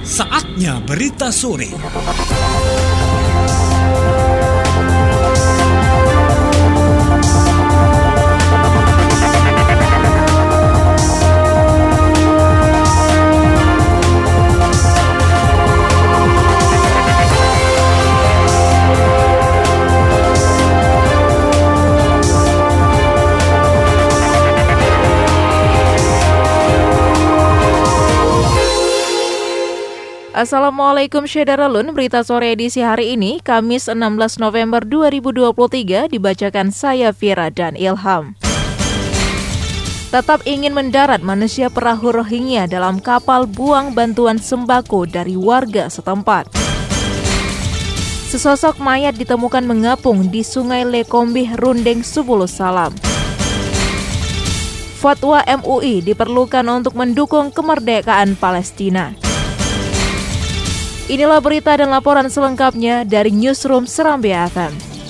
Saatnya berita sore. Assalamualaikum Syederalun, berita sore edisi hari ini, Kamis 16 November 2023, dibacakan saya Vira dan Ilham. Tetap ingin mendarat manusia perahu Rohingya dalam kapal buang bantuan sembako dari warga setempat. Sesosok mayat ditemukan mengapung di Sungai Lekombih, Rundeng, Subulu Salam. Fatwa MUI diperlukan untuk mendukung kemerdekaan Palestina. Inilah berita dan laporan selengkapnya dari Newsroom Serambi FM.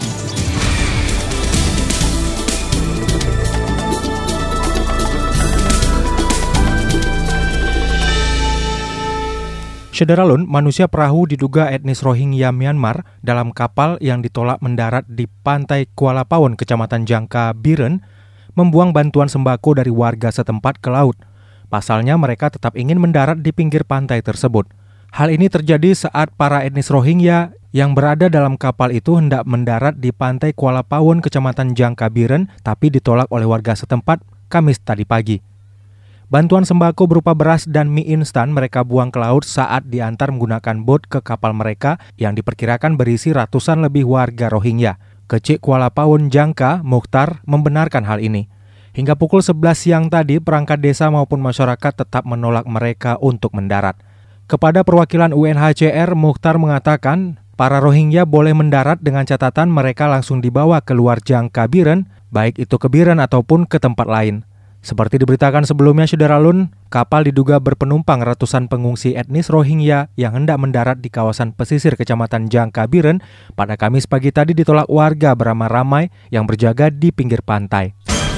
Syederalun, manusia perahu diduga etnis Rohingya Myanmar dalam kapal yang ditolak mendarat di pantai Kuala Pawon, Kecamatan Jangka Biren, membuang bantuan sembako dari warga setempat ke laut. Pasalnya mereka tetap ingin mendarat di pinggir pantai tersebut. Hal ini terjadi saat para etnis Rohingya yang berada dalam kapal itu hendak mendarat di pantai Kuala Pawon, Kecamatan Jangka Biren, tapi ditolak oleh warga setempat Kamis tadi pagi. Bantuan sembako berupa beras dan mie instan mereka buang ke laut saat diantar menggunakan bot ke kapal mereka yang diperkirakan berisi ratusan lebih warga Rohingya. Kecik Kuala Pawon Jangka, Mukhtar, membenarkan hal ini. Hingga pukul 11 siang tadi, perangkat desa maupun masyarakat tetap menolak mereka untuk mendarat. Kepada perwakilan UNHCR, Mukhtar mengatakan para Rohingya boleh mendarat dengan catatan mereka langsung dibawa keluar Jangka Biren, baik itu ke Biren ataupun ke tempat lain. Seperti diberitakan sebelumnya, Syederalun, kapal diduga berpenumpang ratusan pengungsi etnis Rohingya yang hendak mendarat di kawasan pesisir Kecamatan Jangka Biren pada Kamis pagi tadi ditolak warga beramai-ramai yang berjaga di pinggir pantai.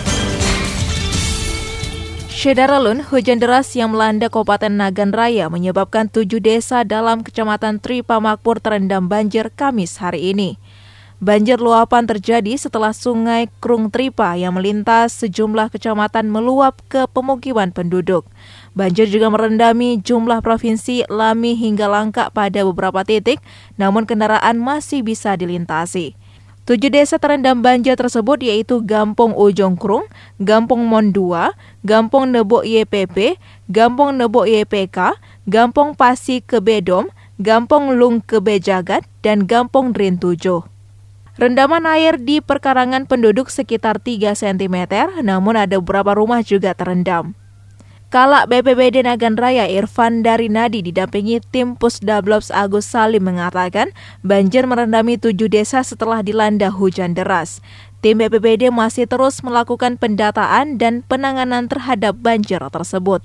Syederalun, hujan deras yang melanda Kabupaten Nagan Raya menyebabkan 7 desa dalam Kecamatan Tripa Makmur terendam banjir Kamis hari ini. Banjir luapan terjadi setelah Sungai Krung Tripa yang melintas sejumlah kecamatan meluap ke pemukiman penduduk. Banjir juga merendami jumlah provinsi Lami hingga Langka pada beberapa titik, namun kendaraan masih bisa dilintasi. 7 desa terendam banjir tersebut yaitu Gampong Ujung Krung, Gampong Mondua, Gampong Nebo YPP, Gampong Nebo YPK, Gampong Pasi Kebedom, Gampong Lung Kebejagat, dan Gampong Drin 7. Rendaman air di perkarangan penduduk sekitar 3 cm, namun ada beberapa rumah juga terendam. Kalak BPBD Nagan Raya Irfan Darinadi didampingi tim Pusdablops Agus Salim mengatakan banjir merendami 7 desa setelah dilanda hujan deras. Tim BPBD masih terus melakukan pendataan dan penanganan terhadap banjir tersebut.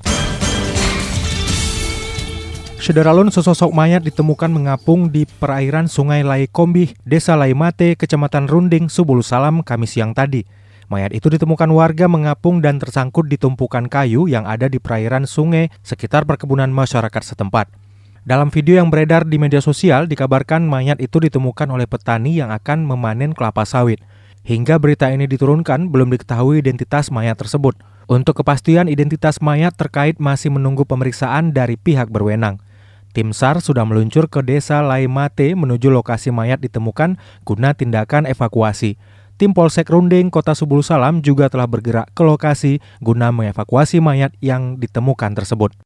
Syederalun, sesosok mayat ditemukan mengapung di perairan Sungai Lekombih, Desa Laimate, Kecamatan Rundeng, Subulu Salam, Kamis siang tadi. Mayat itu ditemukan warga mengapung dan tersangkut di tumpukan kayu yang ada di perairan sungai sekitar perkebunan masyarakat setempat. Dalam video yang beredar di media sosial, dikabarkan mayat itu ditemukan oleh petani yang akan memanen kelapa sawit. Hingga berita ini diturunkan, belum diketahui identitas mayat tersebut. Untuk kepastian identitas mayat terkait masih menunggu pemeriksaan dari pihak berwenang. Tim SAR sudah meluncur ke Desa Laimate menuju lokasi mayat ditemukan guna tindakan evakuasi. Tim Polsek Rundeng Kota Subulu Salam juga telah bergerak ke lokasi guna mengevakuasi mayat yang ditemukan tersebut.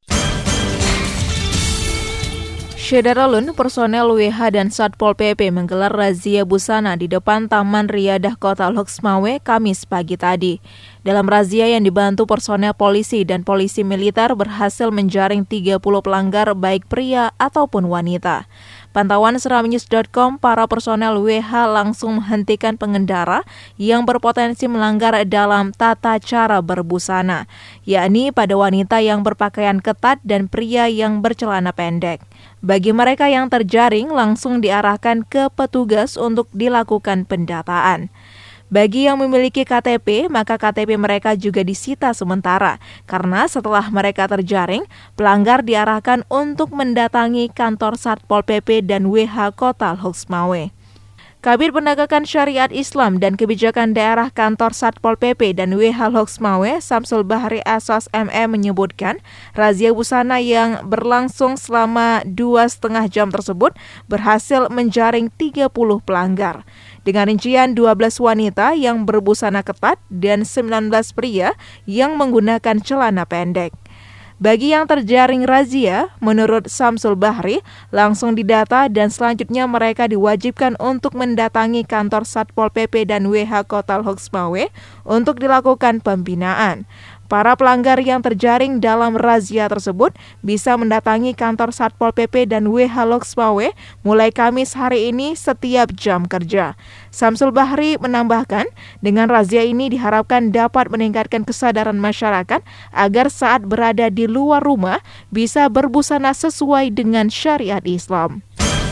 Syederalun, personel WH dan Satpol PP menggelar razia busana di depan Taman Riyadah Kota Loksmawe Kamis pagi tadi. Dalam razia yang dibantu personel polisi dan polisi militer berhasil menjaring 30 pelanggar baik pria ataupun wanita. Pantauan seramnews.com, para personel WH langsung menghentikan pengendara yang berpotensi melanggar dalam tata cara berbusana, yakni pada wanita yang berpakaian ketat dan pria yang bercelana pendek. Bagi mereka yang terjaring, langsung diarahkan ke petugas untuk dilakukan pendataan. Bagi yang memiliki KTP, maka KTP mereka juga disita sementara, karena setelah mereka terjaring, pelanggar diarahkan untuk mendatangi kantor Satpol PP dan WH Kota Loksmawe. Kabid Penegakan Syariat Islam dan Kebijakan Daerah Kantor Satpol PP dan WH Loksmawe, Samsul Bahri Aswas ME menyebutkan, razia busana yang berlangsung selama 2,5 jam tersebut berhasil menjaring 30 pelanggar. Dengan rincian 12 wanita yang berbusana ketat dan 19 pria yang menggunakan celana pendek. Bagi yang terjaring razia, menurut Samsul Bahri, langsung didata dan selanjutnya mereka diwajibkan untuk mendatangi kantor Satpol PP dan WH Kota Loksmawe untuk dilakukan pembinaan. Para pelanggar yang terjaring dalam razia tersebut bisa mendatangi kantor Satpol PP dan WH Loksmawe mulai Kamis hari ini setiap jam kerja. Samsul Bahri menambahkan, dengan razia ini diharapkan dapat meningkatkan kesadaran masyarakat agar saat berada di luar rumah bisa berbusana sesuai dengan syariat Islam.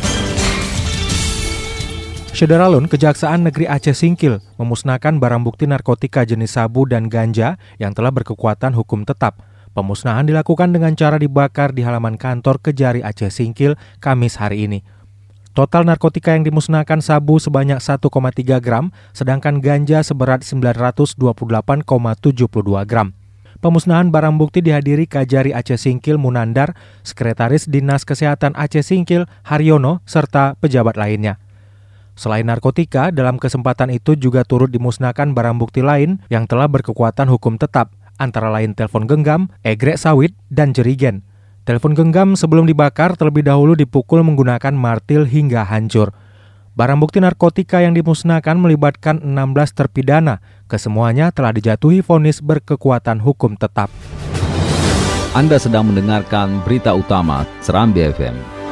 Saudara, Kejaksaan Negeri Aceh Singkil memusnahkan barang bukti narkotika jenis sabu dan ganja yang telah berkekuatan hukum tetap. Pemusnahan dilakukan dengan cara dibakar di halaman kantor Kejari Aceh Singkil Kamis hari ini. Total narkotika yang dimusnahkan sabu sebanyak 1,3 gram, sedangkan ganja seberat 928,72 gram. Pemusnahan barang bukti dihadiri Kajari Aceh Singkil Munandar, Sekretaris Dinas Kesehatan Aceh Singkil Haryono, serta pejabat lainnya. Selain narkotika, dalam kesempatan itu juga turut dimusnahkan barang bukti lain yang telah berkekuatan hukum tetap, antara lain telepon genggam, egrek sawit, dan jerigen. Telepon genggam sebelum dibakar terlebih dahulu dipukul menggunakan martil hingga hancur. Barang bukti narkotika yang dimusnahkan melibatkan 16 terpidana. Kesemuanya telah dijatuhi vonis berkekuatan hukum tetap. Anda sedang mendengarkan berita utama Serambi FM.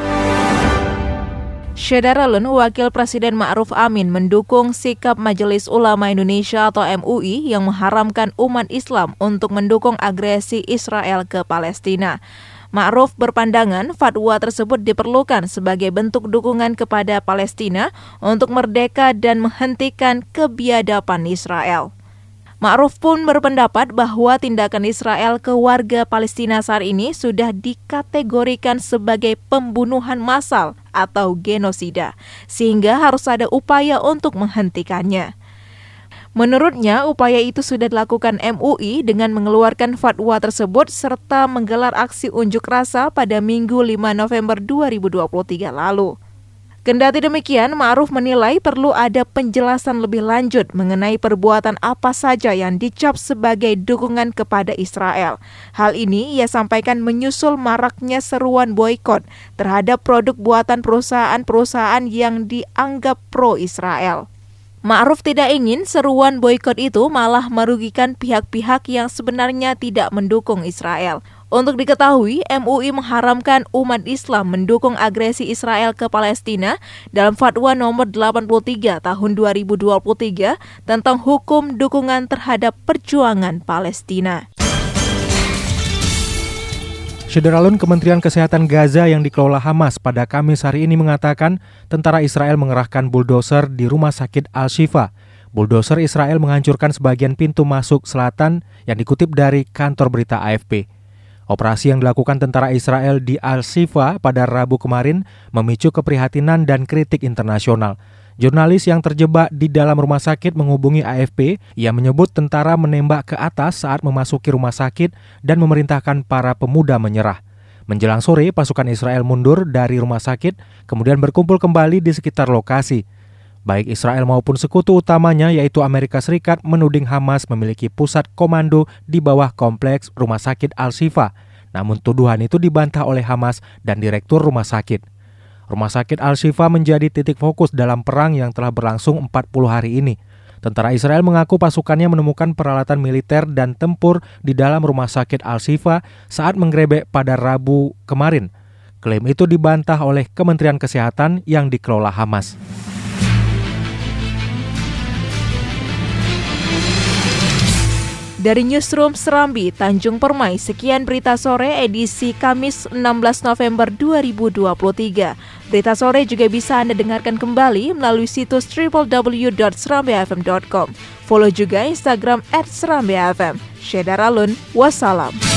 Saudara, Wakil Presiden Ma'ruf Amin mendukung sikap Majelis Ulama Indonesia atau MUI yang mengharamkan umat Islam untuk mendukung agresi Israel ke Palestina. Ma'ruf berpandangan fatwa tersebut diperlukan sebagai bentuk dukungan kepada Palestina untuk merdeka dan menghentikan kebiadaban Israel. Ma'ruf pun berpendapat bahwa tindakan Israel ke warga Palestina saat ini sudah dikategorikan sebagai pembunuhan massal atau genosida, sehingga harus ada upaya untuk menghentikannya. Menurutnya, upaya itu sudah dilakukan MUI dengan mengeluarkan fatwa tersebut serta menggelar aksi unjuk rasa pada Minggu 5 November 2023 lalu. Kendati demikian, Ma'ruf menilai perlu ada penjelasan lebih lanjut mengenai perbuatan apa saja yang dicap sebagai dukungan kepada Israel. Hal ini ia sampaikan menyusul maraknya seruan boikot terhadap produk buatan perusahaan-perusahaan yang dianggap pro-Israel. Ma'ruf tidak ingin seruan boikot itu malah merugikan pihak-pihak yang sebenarnya tidak mendukung Israel. Untuk diketahui, MUI mengharamkan umat Islam mendukung agresi Israel ke Palestina dalam Fatwa nomor 83 tahun 2023 tentang hukum dukungan terhadap perjuangan Palestina. Saudara, Kementerian Kesehatan Gaza yang dikelola Hamas pada Kamis hari ini mengatakan tentara Israel mengerahkan buldoser di rumah sakit Al-Shifa. Buldoser Israel menghancurkan sebagian pintu masuk selatan yang dikutip dari kantor berita AFP. Operasi yang dilakukan tentara Israel di Al-Shifa pada Rabu kemarin memicu keprihatinan dan kritik internasional. Jurnalis yang terjebak di dalam rumah sakit menghubungi AFP. Ia menyebut tentara menembak ke atas saat memasuki rumah sakit dan memerintahkan para pemuda menyerah. Menjelang sore, pasukan Israel mundur dari rumah sakit, kemudian berkumpul kembali di sekitar lokasi. Baik Israel maupun sekutu utamanya yaitu Amerika Serikat menuding Hamas memiliki pusat komando di bawah kompleks rumah sakit Al-Shifa. Namun tuduhan itu dibantah oleh Hamas dan direktur rumah sakit. Rumah sakit Al-Shifa menjadi titik fokus dalam perang yang telah berlangsung 40 hari ini. Tentara Israel mengaku pasukannya menemukan peralatan militer dan tempur di dalam rumah sakit Al-Shifa saat menggerebek pada Rabu kemarin. Klaim itu dibantah oleh Kementerian Kesehatan yang dikelola Hamas. Dari Newsroom Serambi, Tanjung Permai, sekian Berita Sore edisi Kamis 16 November 2023. Berita Sore juga bisa Anda dengarkan kembali melalui situs www.serambifm.com. Follow juga Instagram @serambifm. Syedar Alun, wassalam.